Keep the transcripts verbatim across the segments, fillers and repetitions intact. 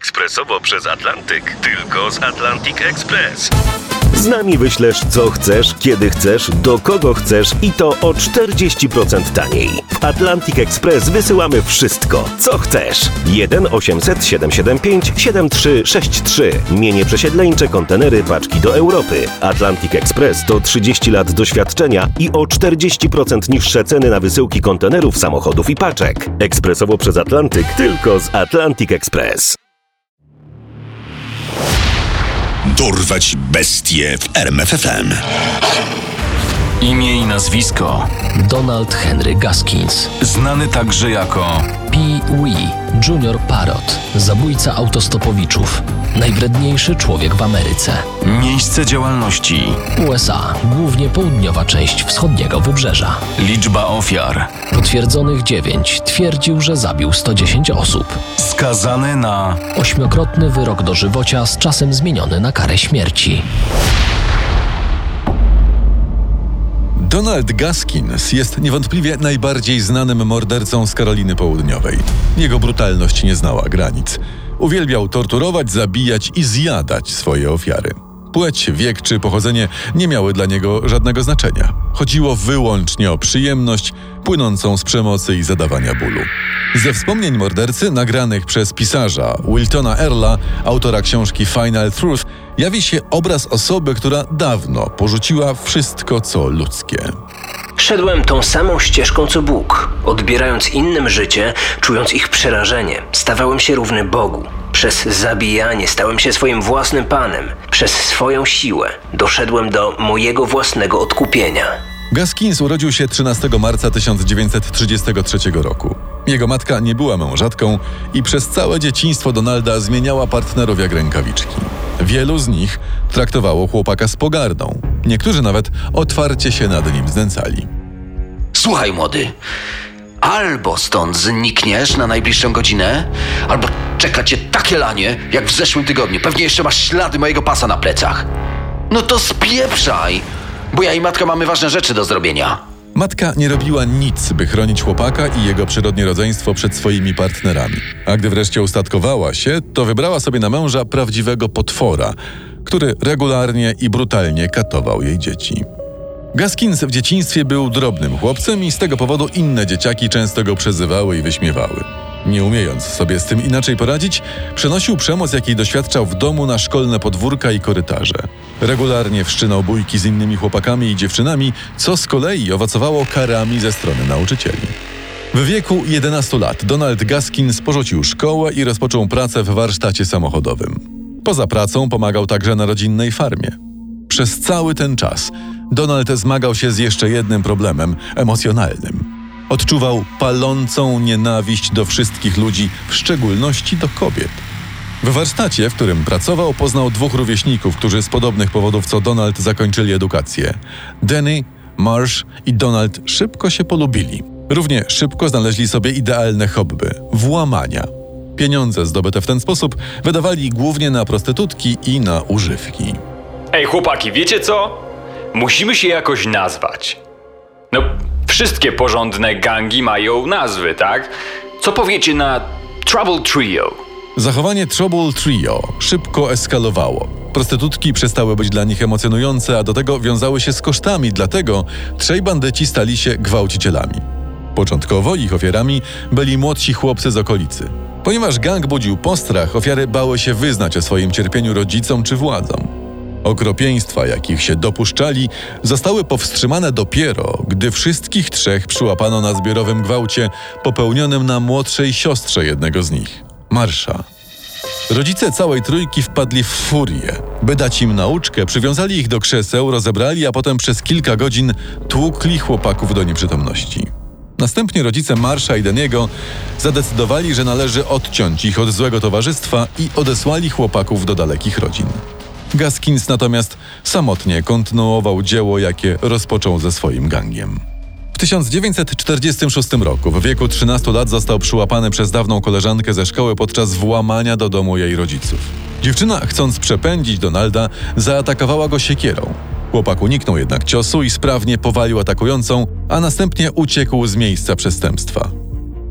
ekspresowo przez Atlantyk. Tylko z Atlantic Express. Z nami wyślesz co chcesz, kiedy chcesz, do kogo chcesz i to o czterdzieści procent taniej. W Atlantic Express wysyłamy wszystko, co chcesz. jeden osiemset siedemset siedemdziesiąt pięć siedemdziesiąt trzy sześćdziesiąt trzy. Mienie przesiedleńcze, kontenery, paczki do Europy. Atlantic Express to trzydzieści lat doświadczenia i o czterdzieści procent niższe ceny na wysyłki kontenerów, samochodów i paczek. Ekspresowo przez Atlantyk, tylko z Atlantic Express. Dorwać bestie w R M F F M. Imię i nazwisko: Donald Henry Gaskins. Znany także jako Pee-wee Junior Parrot, zabójca autostopowiczów, najwredniejszy człowiek w Ameryce. Miejsce działalności: U S A, głównie południowa część wschodniego wybrzeża. Liczba ofiar: potwierdzonych dziewięć. Twierdził, że zabił sto dziesięć osób. Skazany na ośmiokrotny wyrok dożywocia z czasem zmieniony na karę śmierci. Donald Gaskins jest niewątpliwie najbardziej znanym mordercą z Karoliny Południowej. Jego brutalność nie znała granic. Uwielbiał torturować, zabijać i zjadać swoje ofiary. Płeć, wiek czy pochodzenie nie miały dla niego żadnego znaczenia. Chodziło wyłącznie o przyjemność płynącą z przemocy i zadawania bólu. Ze wspomnień mordercy, nagranych przez pisarza Wiltona Earla, autora książki Final Truth, jawi się obraz osoby, która dawno porzuciła wszystko, co ludzkie. Szedłem tą samą ścieżką co Bóg, odbierając innym życie, czując ich przerażenie. Stawałem się równy Bogu. Przez zabijanie stałem się swoim własnym Panem. Przez swoją siłę doszedłem do mojego własnego odkupienia. Gaskins urodził się trzynastego marca tysiąc dziewięćset trzydziestego trzeciego roku. Jego matka nie była mężatką i przez całe dzieciństwo Donalda zmieniała partnerów jak rękawiczki. Wielu z nich traktowało chłopaka z pogardą. Niektórzy nawet otwarcie się nad nim znęcali. Słuchaj, młody, albo stąd znikniesz na najbliższą godzinę, albo czeka cię takie lanie, jak w zeszłym tygodniu. Pewnie jeszcze masz ślady mojego pasa na plecach. No to spieprzaj, bo ja i matka mamy ważne rzeczy do zrobienia. Matka nie robiła nic, by chronić chłopaka i jego przyrodnie rodzeństwo przed swoimi partnerami. A gdy wreszcie ustatkowała się, to wybrała sobie na męża prawdziwego potwora, który regularnie i brutalnie katował jej dzieci. Gaskins w dzieciństwie był drobnym chłopcem i z tego powodu inne dzieciaki często go przezywały i wyśmiewały. Nie umiejąc sobie z tym inaczej poradzić, przenosił przemoc, jakiej doświadczał w domu, na szkolne podwórka i korytarze. Regularnie wszczynał bójki z innymi chłopakami i dziewczynami, co z kolei owocowało karami ze strony nauczycieli. W wieku jedenastu lat Donald Gaskins porzucił szkołę i rozpoczął pracę w warsztacie samochodowym. Poza pracą pomagał także na rodzinnej farmie. Przez cały ten czas Donald zmagał się z jeszcze jednym problemem emocjonalnym. Odczuwał palącą nienawiść do wszystkich ludzi, w szczególności do kobiet. W warsztacie, w którym pracował, poznał dwóch rówieśników, którzy z podobnych powodów co Donald zakończyli edukację. Danny, Marsh i Donald szybko się polubili. Równie szybko znaleźli sobie idealne hobby – włamania. Pieniądze zdobyte w ten sposób wydawali głównie na prostytutki i na używki. Ej chłopaki, wiecie co? Musimy się jakoś nazwać. No, wszystkie porządne gangi mają nazwy, tak? Co powiecie na Trouble Trio? Zachowanie Trouble Trio szybko eskalowało. Prostytutki przestały być dla nich emocjonujące, a do tego wiązały się z kosztami, dlatego trzej bandyci stali się gwałcicielami. Początkowo ich ofiarami byli młodsi chłopcy z okolicy. Ponieważ gang budził postrach, ofiary bały się wyznać o swoim cierpieniu rodzicom czy władzom. Okropieństwa, jakich się dopuszczali, zostały powstrzymane dopiero, gdy wszystkich trzech przyłapano na zbiorowym gwałcie popełnionym na młodszej siostrze jednego z nich, Marsha. Rodzice całej trójki wpadli w furię. By dać im nauczkę, przywiązali ich do krzeseł, rozebrali, a potem przez kilka godzin tłukli chłopaków do nieprzytomności. Następnie rodzice Marsha i Danny'ego zadecydowali, że należy odciąć ich od złego towarzystwa i odesłali chłopaków do dalekich rodzin. Gaskins natomiast samotnie kontynuował dzieło, jakie rozpoczął ze swoim gangiem. W tysiąc dziewięćset czterdziestym szóstym roku, w wieku trzynastu lat, został przyłapany przez dawną koleżankę ze szkoły podczas włamania do domu jej rodziców. Dziewczyna, chcąc przepędzić Donalda, zaatakowała go siekierą. Chłopak uniknął jednak ciosu i sprawnie powalił atakującą, a następnie uciekł z miejsca przestępstwa.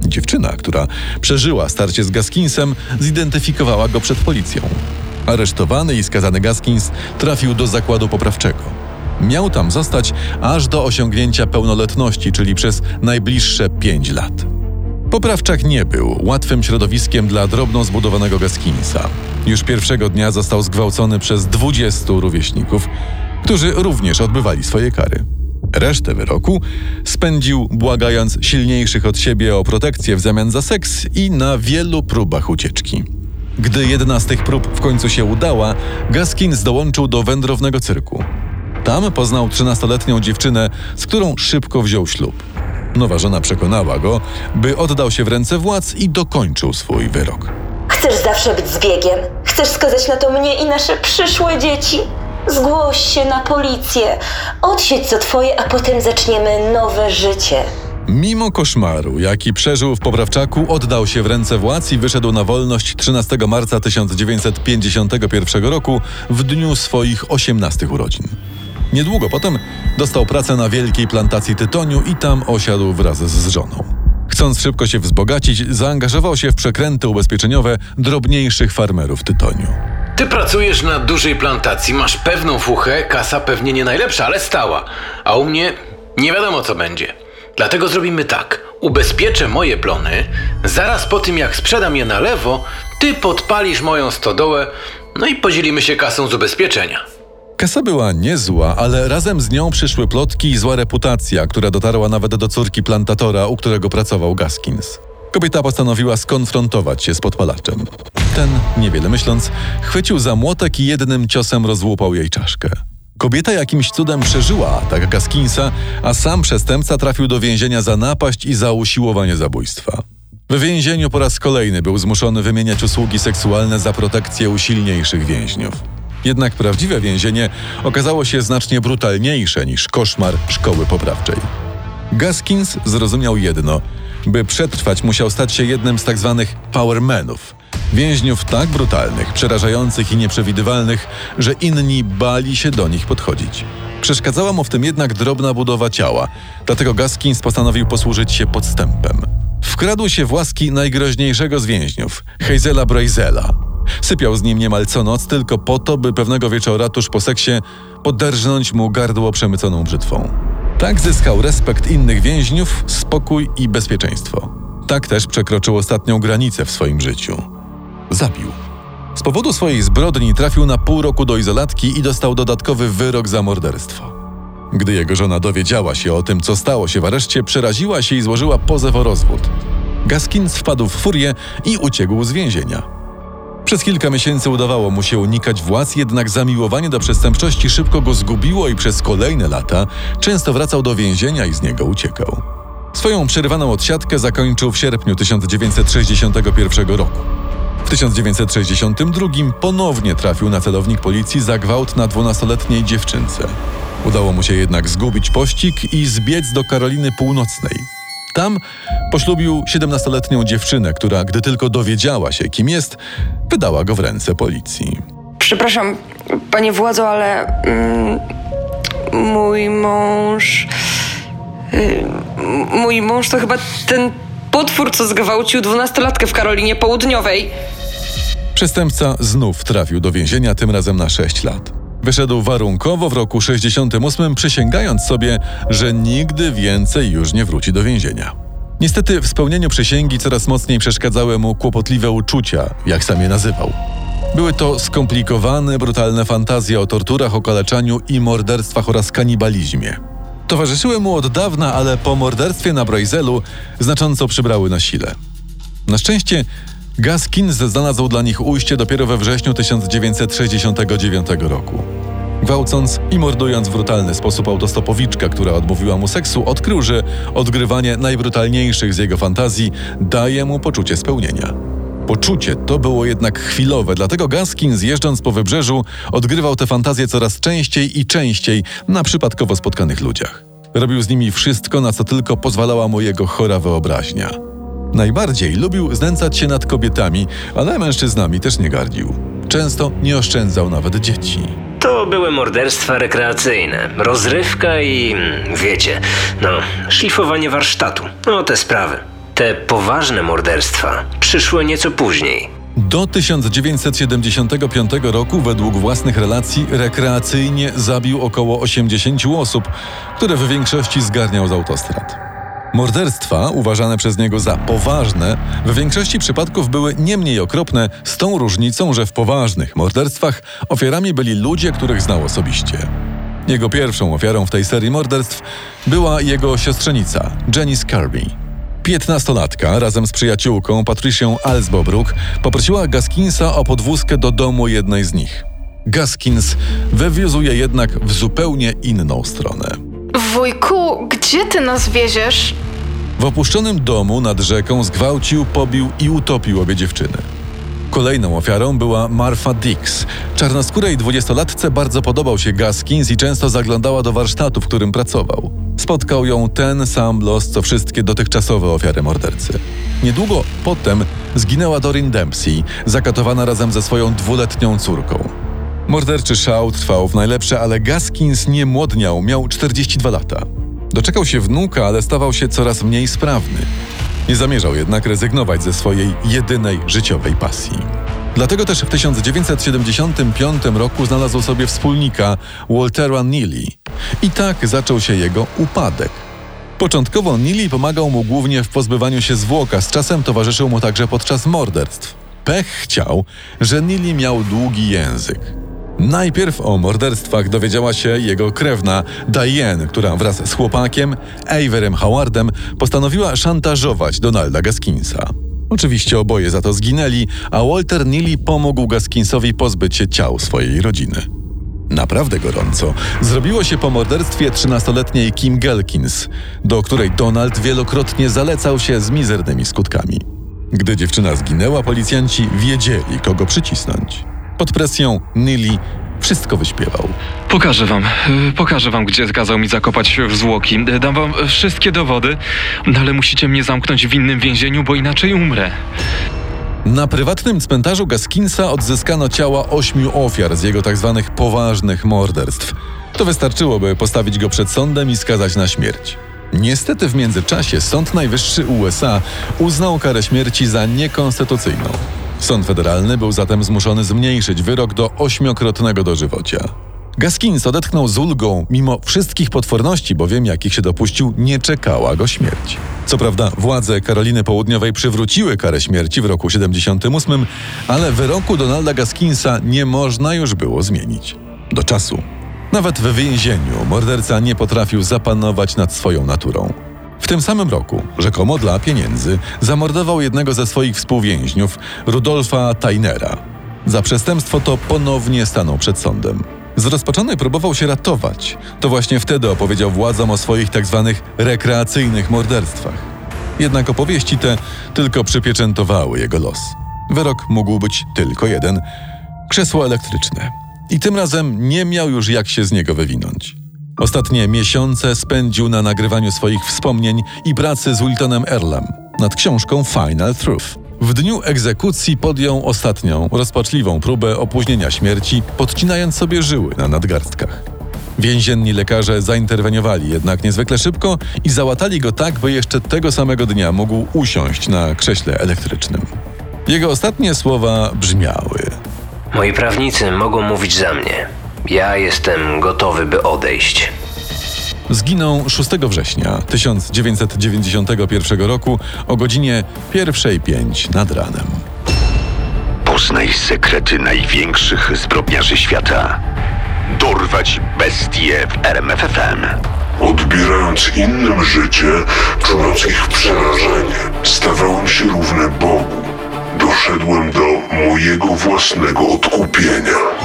Dziewczyna, która przeżyła starcie z Gaskinsem, zidentyfikowała go przed policją. Aresztowany i skazany Gaskins trafił do zakładu poprawczego. Miał tam zostać aż do osiągnięcia pełnoletności, czyli przez najbliższe pięć lat. Poprawczak nie był łatwym środowiskiem dla drobno zbudowanego Gaskinsa. Już pierwszego dnia został zgwałcony przez dwudziestu rówieśników, którzy również odbywali swoje kary. Resztę wyroku spędził błagając silniejszych od siebie o protekcję w zamian za seks i na wielu próbach ucieczki. Gdy jedna z tych prób w końcu się udała, Gaskins dołączył do wędrownego cyrku. Tam poznał trzynastoletnią dziewczynę, z którą szybko wziął ślub. Nowa żona przekonała go, by oddał się w ręce władz i dokończył swój wyrok. Chcesz zawsze być zbiegiem? Chcesz skazać na to mnie i nasze przyszłe dzieci? Zgłoś się na policję. Odsiedź co twoje, a potem zaczniemy nowe życie. Mimo koszmaru, jaki przeżył w Poprawczaku, oddał się w ręce władz i wyszedł na wolność trzynastego marca tysiąc dziewięćset pięćdziesiątego pierwszego roku w dniu swoich osiemnastych urodzin. Niedługo potem dostał pracę na wielkiej plantacji tytoniu i tam osiadł wraz z żoną. Chcąc szybko się wzbogacić, zaangażował się w przekręty ubezpieczeniowe drobniejszych farmerów tytoniu. Ty pracujesz na dużej plantacji, masz pewną fuchę, kasa pewnie nie najlepsza, ale stała. A u mnie nie wiadomo co będzie. Dlatego zrobimy tak. Ubezpieczę moje plony, zaraz po tym jak sprzedam je na lewo, ty podpalisz moją stodołę, no i podzielimy się kasą z ubezpieczenia. Kasa była niezła, ale razem z nią przyszły plotki i zła reputacja, która dotarła nawet do córki plantatora, u którego pracował Gaskins. Kobieta postanowiła skonfrontować się z podpalaczem. Ten, niewiele myśląc, chwycił za młotek i jednym ciosem rozłupał jej czaszkę. Kobieta jakimś cudem przeżyła atak Gaskinsa, a sam przestępca trafił do więzienia za napaść i za usiłowanie zabójstwa. W więzieniu po raz kolejny był zmuszony wymieniać usługi seksualne za protekcję u silniejszych więźniów. Jednak prawdziwe więzienie okazało się znacznie brutalniejsze niż koszmar szkoły poprawczej. Gaskins zrozumiał jedno: by przetrwać, musiał stać się jednym z tak zwanych powermenów. Więźniów tak brutalnych, przerażających i nieprzewidywalnych, że inni bali się do nich podchodzić. Przeszkadzała mu w tym jednak drobna budowa ciała, dlatego Gaskins postanowił posłużyć się podstępem. Wkradł się w łaski najgroźniejszego z więźniów, Hazela Broizela. Sypiał z nim niemal co noc tylko po to, by pewnego wieczora tuż po seksie poderżnąć mu gardło przemyconą brzytwą. Tak zyskał respekt innych więźniów, spokój i bezpieczeństwo. Tak też przekroczył ostatnią granicę w swoim życiu. Zabił. Z powodu swojej zbrodni trafił na pół roku do izolatki i dostał dodatkowy wyrok za morderstwo. Gdy jego żona dowiedziała się o tym, co stało się w areszcie, przeraziła się i złożyła pozew o rozwód. Gaskins wpadł w furię i uciekł z więzienia. Przez kilka miesięcy udawało mu się unikać władz, jednak zamiłowanie do przestępczości szybko go zgubiło i przez kolejne lata często wracał do więzienia i z niego uciekał. Swoją przerywaną odsiadkę zakończył w sierpniu tysiąc dziewięćset sześćdziesiątego pierwszego roku. W tysiąc dziewięćset sześćdziesiątym drugim ponownie trafił na celownik policji za gwałt na dwunastoletniej dziewczynce. Udało mu się jednak zgubić pościg i zbiec do Karoliny Północnej. Tam poślubił siedemnastoletnią dziewczynę, która, gdy tylko dowiedziała się, kim jest, wydała go w ręce policji. Przepraszam, panie władzo, ale mm, mój mąż... Y, mój mąż to chyba ten potwór, co zgwałcił dwunastolatkę w Karolinie Południowej. Przestępca znów trafił do więzienia, tym razem na sześć lat. Wyszedł warunkowo w roku sześćdziesiątym ósmym, przysięgając sobie, że nigdy więcej już nie wróci do więzienia. Niestety w spełnieniu przysięgi coraz mocniej przeszkadzały mu kłopotliwe uczucia, jak sam je nazywał. Były to skomplikowane, brutalne fantazje o torturach, okaleczaniu i morderstwach oraz kanibalizmie. Towarzyszyły mu od dawna, ale po morderstwie na Broizelu znacząco przybrały na sile. Na szczęście Gaskins znalazł dla nich ujście dopiero we wrześniu tysiąc dziewięćset sześćdziesiątego dziewiątego roku. Gwałcąc i mordując w brutalny sposób autostopowiczkę, która odmówiła mu seksu, odkrył, że odgrywanie najbrutalniejszych z jego fantazji daje mu poczucie spełnienia. Poczucie to było jednak chwilowe, dlatego Gaskins, jeżdżąc po wybrzeżu, odgrywał te fantazje coraz częściej i częściej na przypadkowo spotkanych ludziach. Robił z nimi wszystko, na co tylko pozwalała mu jego chora wyobraźnia. Najbardziej lubił znęcać się nad kobietami, ale mężczyznami też nie gardził. Często nie oszczędzał nawet dzieci. To były morderstwa rekreacyjne, rozrywka i, wiecie, no, szlifowanie warsztatu. No, te sprawy. Te poważne morderstwa przyszły nieco później. Do tysiąc dziewięćset siedemdziesiątego piątego roku według własnych relacji rekreacyjnie zabił około osiemdziesięciu osób, które w większości zgarniał z autostrad. Morderstwa, uważane przez niego za poważne, w większości przypadków były nie mniej okropne, z tą różnicą, że w poważnych morderstwach ofiarami byli ludzie, których znał osobiście. Jego pierwszą ofiarą w tej serii morderstw była jego siostrzenica, Janice Kirby. Piętnastolatka razem z przyjaciółką Patricią Alsbobrook poprosiła Gaskinsa o podwózkę do domu jednej z nich. Gaskins wywiózł je jednak w zupełnie inną stronę. Wujku, gdzie ty nas wieziesz? W opuszczonym domu nad rzeką zgwałcił, pobił i utopił obie dziewczyny. Kolejną ofiarą była Martha Dix. Czarnoskórej dwudziestolatce bardzo podobał się Gaskins i często zaglądała do warsztatu, w którym pracował. Spotkał ją ten sam los, co wszystkie dotychczasowe ofiary mordercy. Niedługo potem zginęła Doreen Dempsey, zakatowana razem ze swoją dwuletnią córką. Morderczy szał trwał w najlepsze, ale Gaskins nie młodniał, miał czterdzieści dwa lata. Doczekał się wnuka, ale stawał się coraz mniej sprawny. Nie zamierzał jednak rezygnować ze swojej jedynej życiowej pasji. Dlatego też w tysiąc dziewięćset siedemdziesiątym piątym roku znalazł sobie wspólnika, Waltera Neely. I tak zaczął się jego upadek. Początkowo Neely pomagał mu głównie w pozbywaniu się zwłok, a z czasem towarzyszył mu także podczas morderstw. Pech chciał, że Neely miał długi język. Najpierw o morderstwach dowiedziała się jego krewna Diane, która wraz z chłopakiem, Averem Howardem, postanowiła szantażować Donalda Gaskinsa. Oczywiście oboje za to zginęli, a Walter Neely pomógł Gaskinsowi pozbyć się ciał swojej rodziny. Naprawdę gorąco zrobiło się po morderstwie trzynastoletniej Kim Gelkins, do której Donald wielokrotnie zalecał się z mizernymi skutkami. Gdy dziewczyna zginęła, policjanci wiedzieli, kogo przycisnąć. Pod presją Neely wszystko wyśpiewał. Pokażę wam, pokażę wam, gdzie kazał mi zakopać zwłoki. Dam wam wszystkie dowody, ale musicie mnie zamknąć w innym więzieniu, bo inaczej umrę. Na prywatnym cmentarzu Gaskinsa odzyskano ciała ośmiu ofiar z jego tzw. poważnych morderstw. To wystarczyło, by postawić go przed sądem i skazać na śmierć. Niestety w międzyczasie Sąd Najwyższy U S A uznał karę śmierci za niekonstytucyjną. Sąd federalny był zatem zmuszony zmniejszyć wyrok do ośmiokrotnego dożywocia. Gaskins odetchnął z ulgą, mimo wszystkich potworności, bowiem jakich się dopuścił, nie czekała go śmierć. Co prawda władze Karoliny Południowej przywróciły karę śmierci w roku siedemdziesiątym ósmym, ale wyroku Donalda Gaskinsa nie można już było zmienić. Do czasu. Nawet w więzieniu morderca nie potrafił zapanować nad swoją naturą. W tym samym roku, rzekomo dla pieniędzy, zamordował jednego ze swoich współwięźniów, Rudolfa Tainera. Za przestępstwo to ponownie stanął przed sądem. Zrozpaczony próbował się ratować. To właśnie wtedy opowiedział władzom o swoich tzw. rekreacyjnych morderstwach. Jednak opowieści te tylko przypieczętowały jego los. Wyrok mógł być tylko jeden – krzesło elektryczne. I tym razem nie miał już jak się z niego wywinąć. Ostatnie miesiące spędził na nagrywaniu swoich wspomnień i pracy z Wiltonem Earlem nad książką Final Truth. W dniu egzekucji podjął ostatnią, rozpaczliwą próbę opóźnienia śmierci, podcinając sobie żyły na nadgarstkach. Więzienni lekarze zainterweniowali jednak niezwykle szybko i załatali go tak, by jeszcze tego samego dnia mógł usiąść na krześle elektrycznym. Jego ostatnie słowa brzmiały: Moi prawnicy mogą mówić za mnie. Ja jestem gotowy, by odejść. Zginął szóstego września tysiąc dziewięćset dziewięćdziesiątego pierwszego roku o godzinie pierwszej pięć nad ranem. Poznaj sekrety największych zbrodniarzy świata. Dorwać bestie w R M F F M. Odbierając innym życie, czując ich przerażenie, stawałem się równy Bogu. Doszedłem do mojego własnego odkupienia.